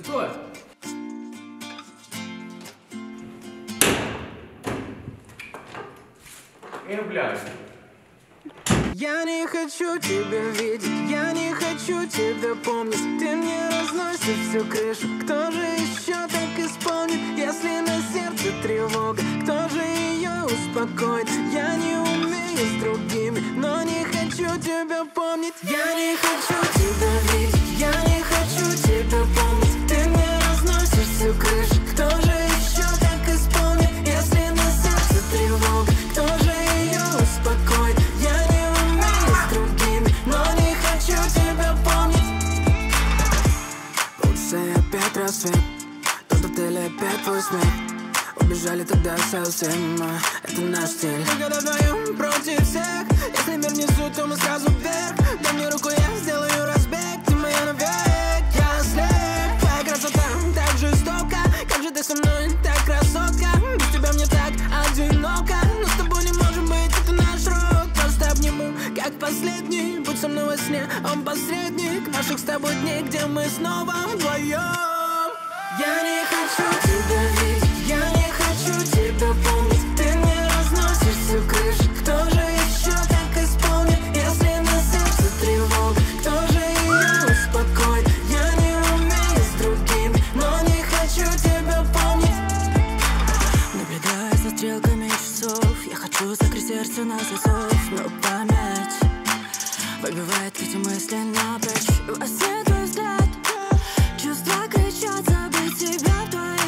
Стой! Блядь. Я не хочу тебя видеть, я не хочу тебя помнить. Ты мне разносишь всю крышу. Кто же еще так исполнит, если на сердце тревога? Кто же ее успокоит? Я не умею с другими, но не хочу тебя помнить. Я не хочу тебя видеть, я не хочу тебя помнить. Ты мне разносишь всю крышу. Кто же еще так исполнит, если на сердце тревога? Кто же ее успокоит? Я не умею с другими, но не хочу тебя помнить. Улица опять рассвет, тот отель опять твой смех. Убежали тогда совсем, это наш стиль. Мы когда вдвоем против всех. Если мир внизу, то мы сразу вверх. Дай мне руку, я сделаю разбег. Ты моя навек, я слеп. Твоя красота так жестока. Как же ты со мной, так красотка. Без тебя мне так одиноко. Но с тобой не можем быть, это наш рок. Просто обниму, как последний. Будь со мной во сне, он посредник наших с тобой дней, где мы снова вдвоем. Я не хочу тебя видеть, я не хочу тебя помнить. Ты мне разносишь всю крышу. Кто же еще так исполнит, если на сердце тревога? Кто же ее успокоит? Я не умею с другими, но не хочу тебя помнить. Наблюдая за стрелками часов, я хочу закрыть сердце на засов, но память выбивает эти мысли напрочь. Во все твой взгляд, чувства кричат, забыть тебя в твоей.